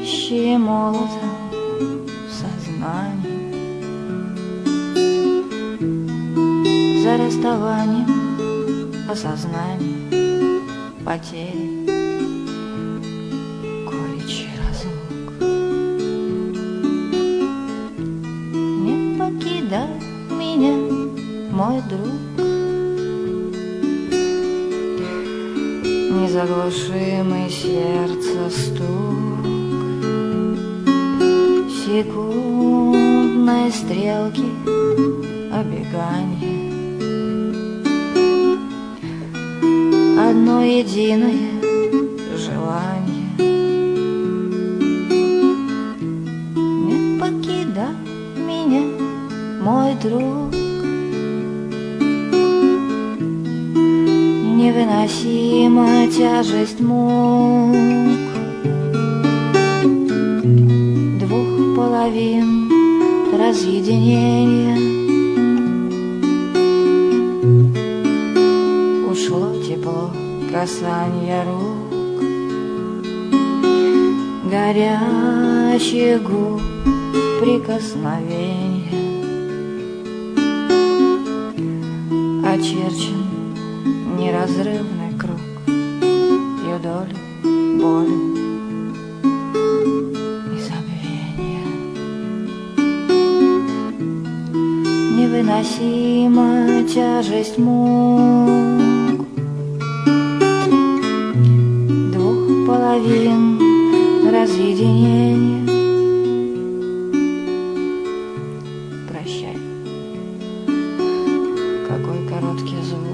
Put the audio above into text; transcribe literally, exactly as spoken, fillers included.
Бьющие молотом в сознании, за расставанием осознание потери, горечи разлук. Не покидай меня, мой друг, незаглушимый сердца стук секундной стрелки обегания. Одно единое желание. Не покидай меня, мой друг, невыносима тяжесть мук двух половин разъединения. Ушло тепло касанья рук, горячих губ прикосновения. Очерчен неразрывный круг юдоли, боли и забвения. Невыносима тяжесть мук двух половин разъединения. Прощай, какой короткий звук